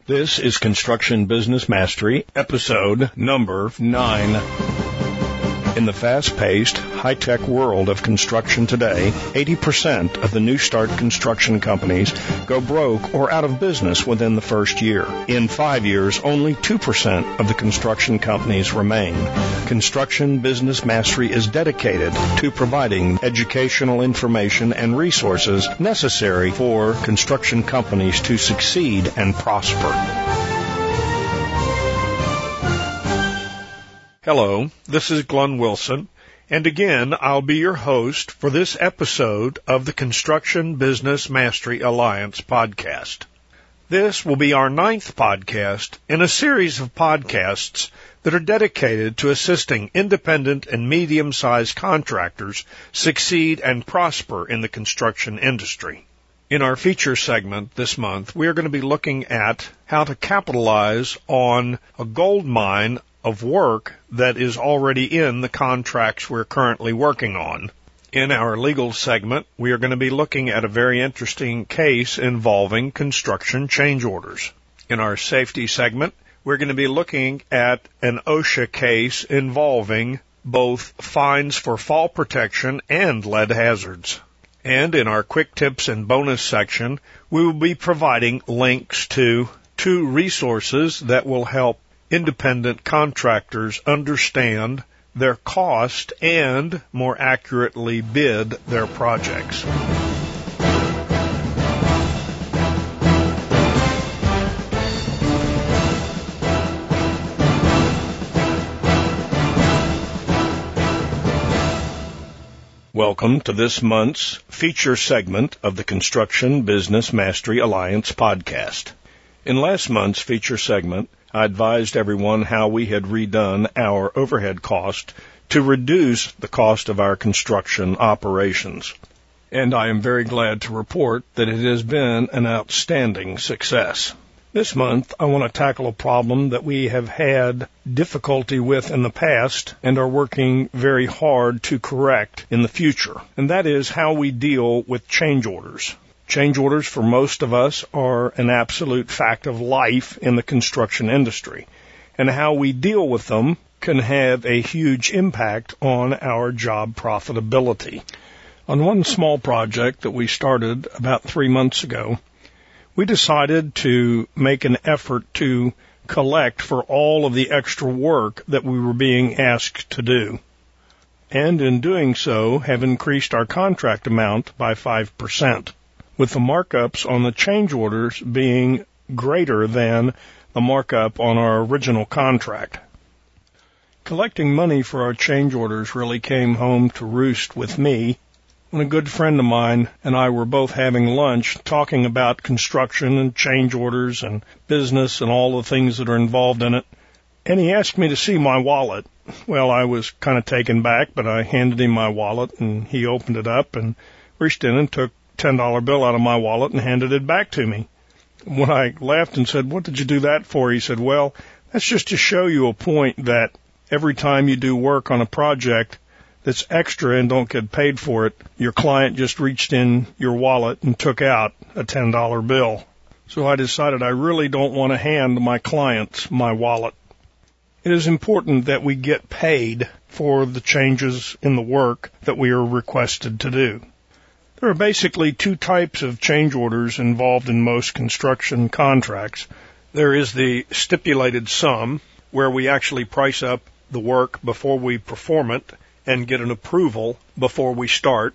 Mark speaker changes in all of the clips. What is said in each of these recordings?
Speaker 1: This is Construction Business Mastery, episode number 9. In the fast-paced, high-tech world of construction today, 80% of the new start construction companies go broke or out of business within the first year. In 5 years, only 2% of the construction companies remain. Construction Business Mastery is dedicated to providing educational information and resources necessary for construction companies to succeed and prosper.
Speaker 2: Hello, this is Glenn Wilson, and again, I'll be your host for this episode of the Construction Business Mastery Alliance podcast. This will be our 9th podcast in a series of podcasts that are dedicated to assisting independent and medium-sized contractors succeed and prosper in the construction industry. In our feature segment this month, we are going to be looking at how to capitalize on a gold mine of work that is already in the contracts we're currently working on. In our legal segment, we are going to be looking at a very interesting case involving construction change orders. In our safety segment, we're going to be looking at an OSHA case involving both fines for fall protection and lead hazards. And in our quick tips and bonus section, we will be providing links to 2 resources that will help independent contractors understand their cost and more accurately bid their projects.
Speaker 1: Welcome to this month's feature segment of the Construction Business Mastery Alliance podcast. In last month's feature segment, I advised everyone how we had redone our overhead cost to reduce the cost of our construction operations. And I am very glad to report that it has been an outstanding success. This month, I want to tackle a problem that we have had difficulty with in the past and are working very hard to correct in the future. And that is how we deal with change orders. Change orders for most of us are an absolute fact of life in the construction industry, and how we deal with them can have a huge impact on our job profitability. On one small project that we started about 3 months ago, we decided to make an effort to collect for all of the extra work that we were being asked to do, and in doing so have increased our contract amount by 5%. With the markups on the change orders being greater than the markup on our original contract. Collecting money for our change orders really came home to roost with me when a good friend of mine and I were both having lunch talking about construction and change orders and business and all the things that are involved in it. And he asked me to see my wallet. Well, I was kind of taken back, but I handed him my wallet and he opened it up and reached in and took $10 bill out of my wallet and handed it back to me. When I laughed and said, "What did you do that for?" he said, "Well, that's just to show you a point that every time you do work on a project that's extra and don't get paid for it, your client just reached in your wallet and took out a $10 bill." So I decided I really don't want to hand my clients my wallet. It is important that we get paid for the changes in the work that we are requested to do. There are basically 2 types of change orders involved in most construction contracts. There is the stipulated sum, where we actually price up the work before we perform it and get an approval before we start.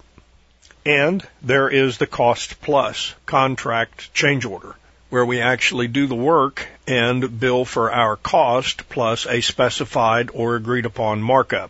Speaker 1: And there is the cost plus contract change order, where we actually do the work and bill for our cost plus a specified or agreed upon markup.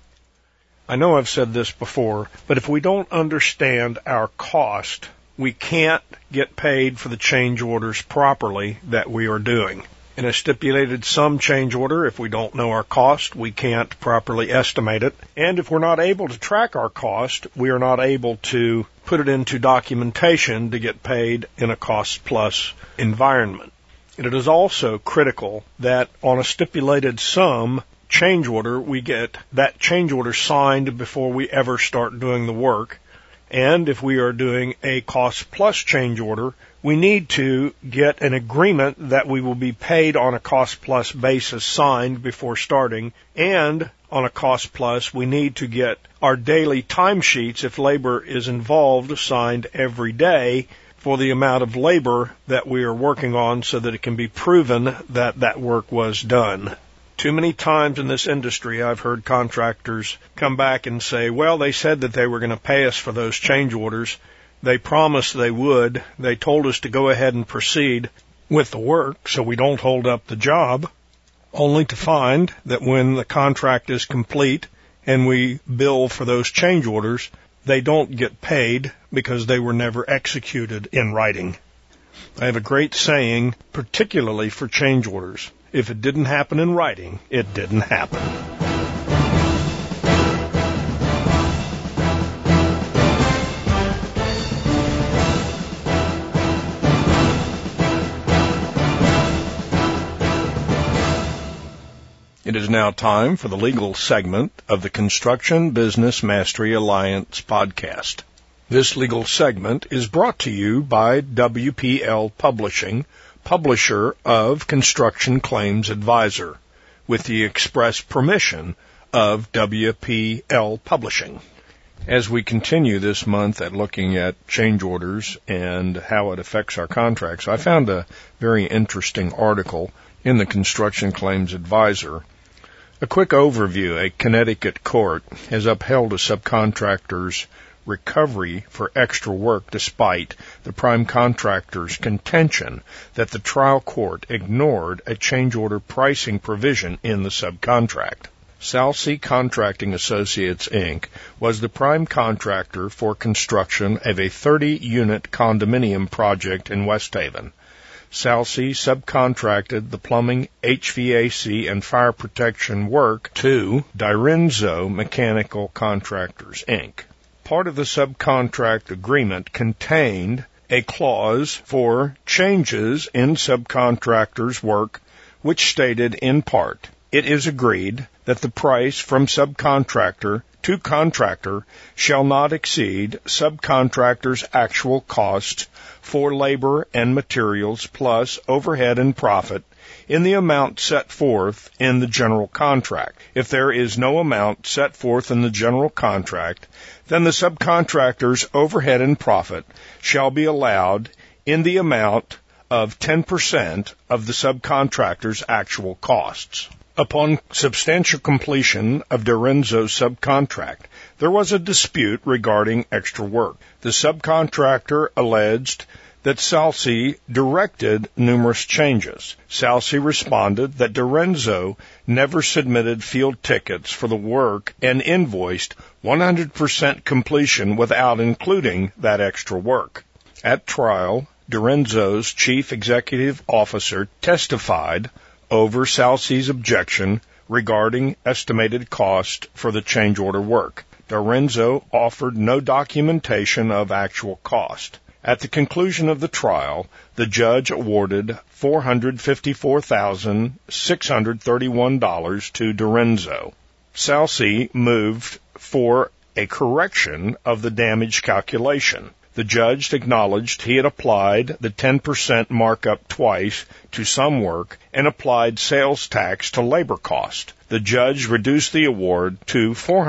Speaker 1: I know I've said this before, but if we don't understand our cost, we can't get paid for the change orders properly that we are doing. In a stipulated sum change order, if we don't know our cost, we can't properly estimate it. And if we're not able to track our cost, we are not able to put it into documentation to get paid in a cost-plus environment. And it is also critical that on a stipulated sum change order, we get that change order signed before we ever start doing the work. And if we are doing a cost-plus change order,
Speaker 2: we need to get an agreement that we will be paid on a cost-plus basis signed before starting, and on a cost-plus, we need to get our daily timesheets, if labor is involved, signed every day for the amount of labor that we are working on so that it can be proven that that work was done. Too many times in this industry, I've heard contractors come back and say, well, they said that they were going to pay us for those change orders. They promised they would. They told us to go ahead and proceed with the work so we don't hold up the job, only to find that when the contract is complete and we bill for those change orders, they don't get paid because they were never executed in writing. I have a great saying, particularly for change orders. If it didn't happen in writing, it didn't happen.
Speaker 1: It is now time for the legal segment of the Construction Business Mastery Alliance podcast. This legal segment is brought to you by WPL Publishing, publisher of Construction Claims Advisor, with the express permission of WPL Publishing. As we continue this month at looking at change orders and how it affects our contracts, I found a very interesting article in the Construction Claims Advisor. A quick overview: a Connecticut court has upheld a subcontractor's recovery for extra work despite the prime contractor's contention that the trial court ignored a change order pricing provision in the subcontract. Salcy Contracting Associates, Inc. was the prime contractor for construction of a 30-unit condominium project in West Haven. Salcy subcontracted the plumbing, HVAC, and fire protection work to Direnzo Mechanical Contractors, Inc. Part of the subcontract agreement contained a clause for changes in subcontractors' work, which stated in part, it is agreed that the price from subcontractor to contractor shall not exceed subcontractor's actual cost for labor and materials plus overhead and profit in the amount set forth in the general contract. If there is no amount set forth in the general contract, then the subcontractor's overhead and profit shall be allowed in the amount of 10% of the subcontractor's actual costs. Upon substantial completion of Direnzo's subcontract, there was a dispute regarding extra work. The subcontractor alleged that Salcy directed numerous changes. Salcy responded that Direnzo never submitted field tickets for the work and invoiced 100% completion without including that extra work. At trial, Direnzo's chief executive officer testified over Salcy's objection regarding estimated cost for the change order work. Direnzo offered no documentation of actual cost. At the conclusion of the trial, the judge awarded $454,631 to Direnzo. Salcy moved for a correction of the damage calculation. The judge acknowledged he had applied the 10% markup twice to some work and applied sales tax to labor cost. The judge reduced the award to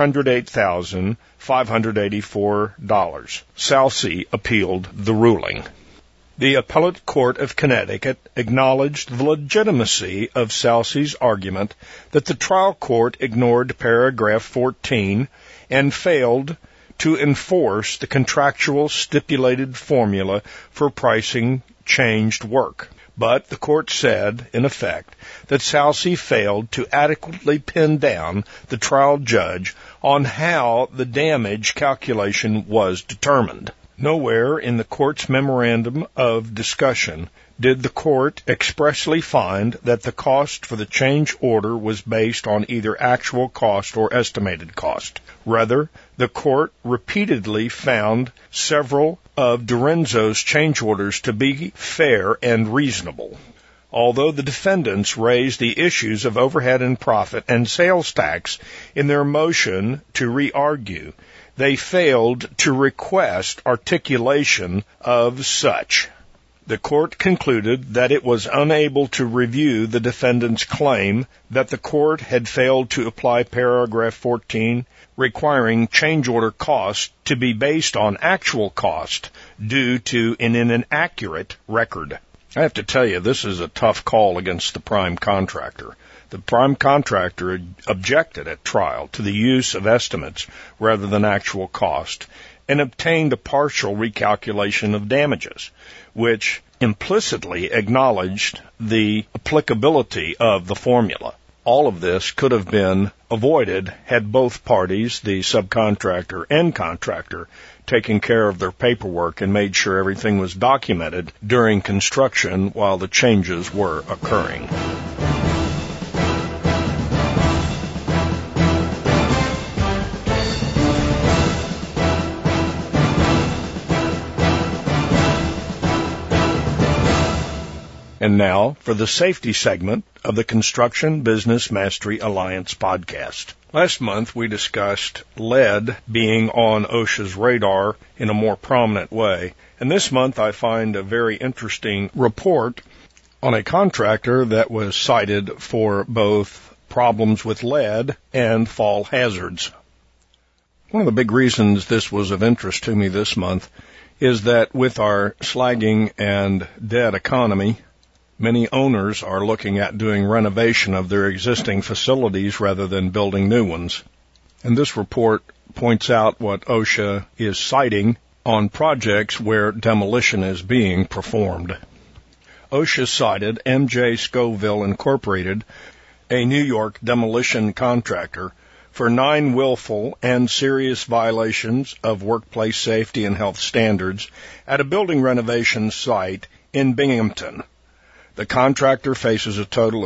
Speaker 1: $408,584. Salcy appealed the ruling. The Appellate Court of Connecticut acknowledged the legitimacy of Salcy's argument that the trial court ignored paragraph 14 and failed to enforce the contractual stipulated formula for pricing changed work. But the court said, in effect, that Salcy failed to adequately pin down the trial judge on how the damage calculation was determined. Nowhere in the court's memorandum of discussion did the court expressly find that the cost for the change order was based on either actual cost or estimated cost. Rather, the court repeatedly found several of Direnzo's change orders to be fair and reasonable. Although the defendants raised the issues of overhead and profit and sales tax in their motion to re-argue, they failed to request articulation of such. The court concluded that it was unable to review the defendant's claim that the court had failed to apply paragraph 14 requiring change order cost to be based on actual cost due to an inaccurate record. I have to tell you, this is a tough call against the prime contractor. The prime contractor objected at trial to the use of estimates rather than actual cost and obtained a partial recalculation of damages, which implicitly acknowledged the applicability of the formula. All of this could have been avoided had both parties, the subcontractor and contractor, taken care of their paperwork and made sure everything was documented during construction while the changes were occurring. And now for the safety segment of the Construction Business Mastery Alliance podcast. Last month we discussed lead being on OSHA's radar in a more prominent way. And this month I find a very interesting report on a contractor that was cited for both problems with lead and fall hazards. One of the big reasons this was of interest to me this month is that with our slagging and dead economy, many owners are looking at doing renovation of their existing facilities rather than building new ones. And this report points out what OSHA is citing on projects where demolition is being performed. OSHA cited M.J. Scoville Incorporated, a New York demolition contractor, for 9 willful and serious violations of workplace safety and health standards at a building renovation site in Binghamton. The contractor faces a total of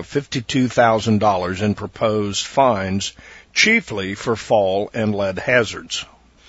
Speaker 1: $52,000 in proposed fines, chiefly for fall and lead hazards.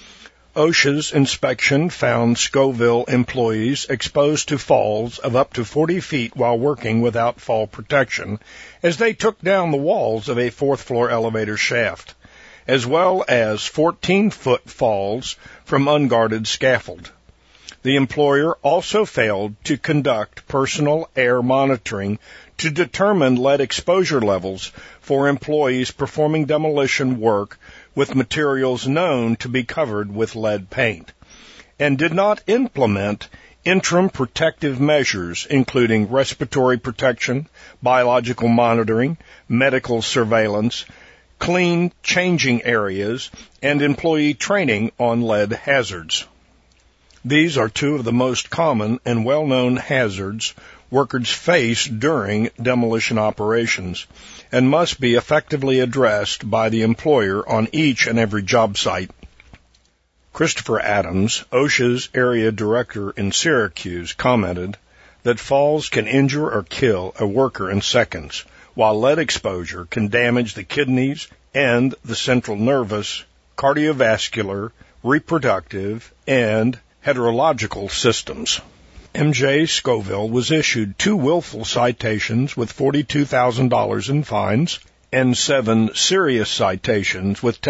Speaker 1: OSHA's inspection found Scoville employees exposed to falls of up to 40 feet while working without fall protection as they took down the walls of a 4th-floor elevator shaft, as well as 14-foot falls from unguarded scaffold. The employer also failed to conduct personal air monitoring to determine lead exposure levels for employees performing demolition work with materials known to be covered with lead paint, and did not implement interim protective measures including respiratory protection, biological monitoring, medical surveillance, clean changing areas, and employee training on lead hazards. These are 2 of the most common and well-known hazards workers face during demolition operations and must be effectively addressed by the employer on each and every job site. Christopher Adams, OSHA's area director in Syracuse, commented that falls can injure or kill a worker in seconds, while lead exposure can damage the kidneys and the central nervous, cardiovascular, reproductive, and heterological systems. M.J. Scoville was issued 2 willful citations with $42,000 in fines and 7 serious citations with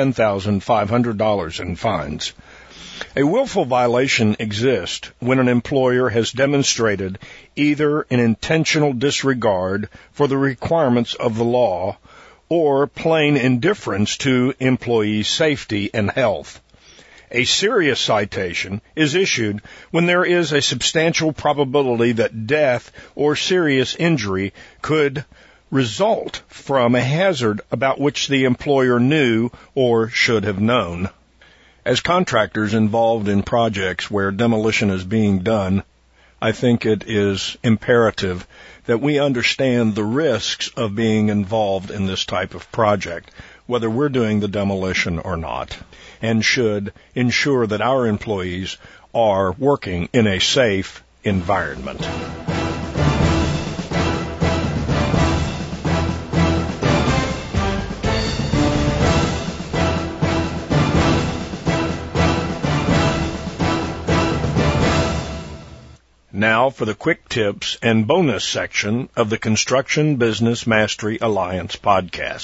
Speaker 1: $10,500 in fines. A willful violation exists when an employer has demonstrated either an intentional disregard for the requirements of the law or plain indifference to employee safety and health. A serious citation is issued when there is a substantial probability that death or serious injury could result from a hazard about which the employer knew or should have known. As contractors involved in projects where demolition is being done, I think it is imperative that we understand the risks of being involved in this type of project, whether we're doing the demolition or not, and should ensure that our employees are working in a safe environment. Now for the quick tips and bonus section of the Construction Business Mastery Alliance podcast.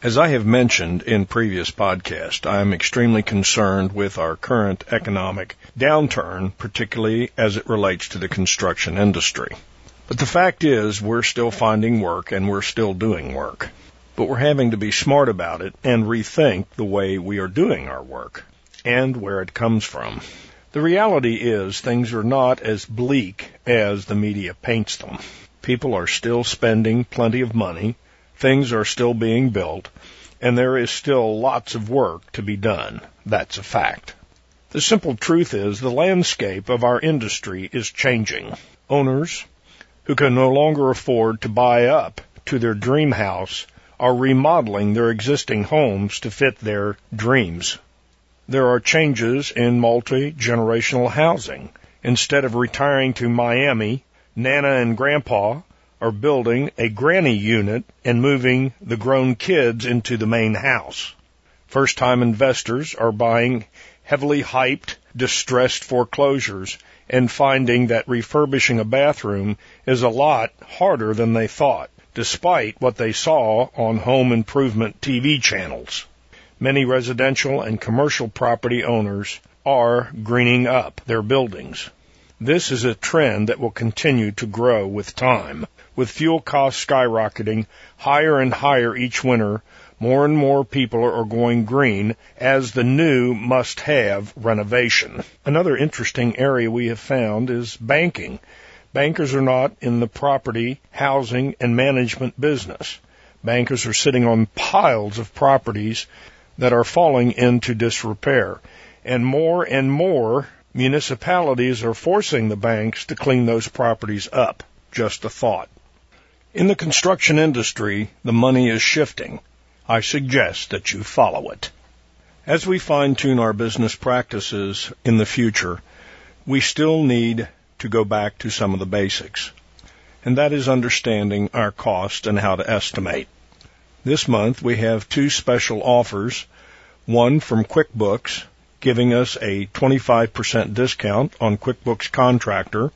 Speaker 1: As I have mentioned in previous podcasts, I am extremely concerned with our current economic downturn, particularly as it relates to the construction industry. But the fact is, we're still finding work and we're still doing work. But we're having to be smart about it and rethink the way we are doing our work and where it comes from. The reality is things are not as bleak as the media paints them. People are still spending plenty of money, things are still being built, and there is still lots of work to be done. That's a fact. The simple truth is the landscape of our industry is changing. Owners who can no longer afford to buy up to their dream house are remodeling their existing homes to fit their dreams. There are changes in multi-generational housing. Instead of retiring to Miami, Nana and Grandpa are building a granny unit and moving the grown kids into the main house. First-time investors are buying heavily hyped, distressed foreclosures and finding that refurbishing a bathroom is a lot harder than they thought, despite what they saw on home improvement TV channels. Many residential and commercial property owners are greening up their buildings. This is a trend that will continue to grow with time. With fuel costs skyrocketing higher and higher each winter, more and more people are going green as the new must-have renovation. Another interesting area we have found is banking. Bankers are not in the property, housing, and management business. Bankers are sitting on piles of properties that are falling into disrepair. And more municipalities are forcing the banks to clean those properties up. Just a thought. In the construction industry, the money is shifting. I suggest that you follow it. As we fine-tune our business practices in the future, we still need to go back to some of the basics, and that is understanding our cost and how to estimate. This month we have 2 special offers, one from QuickBooks, giving us a 25% discount on QuickBooks Contractor,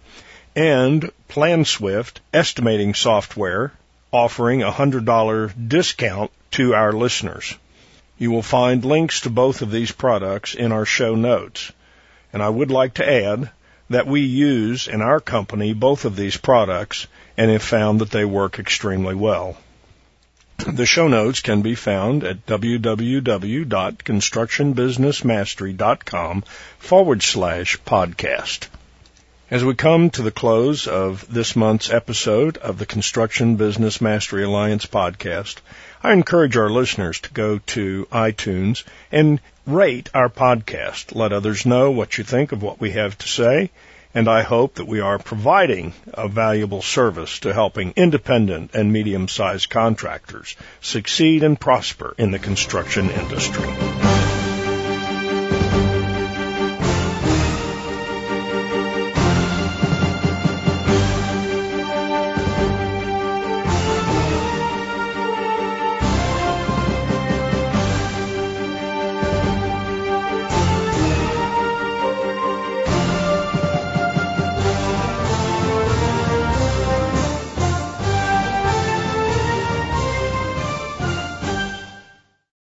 Speaker 1: and PlanSwift estimating software, offering a $100 discount to our listeners. You will find links to both of these products in our show notes. And I would like to add that we use in our company both of these products and have found that they work extremely well. The show notes can be found at www.constructionbusinessmastery.com/podcast. As we come to the close of this month's episode of the Construction Business Mastery Alliance podcast, I encourage our listeners to go to iTunes and rate our podcast. Let others know what you think of what we have to say, and I hope that we are providing a valuable service to helping independent and medium-sized contractors succeed and prosper in the construction industry.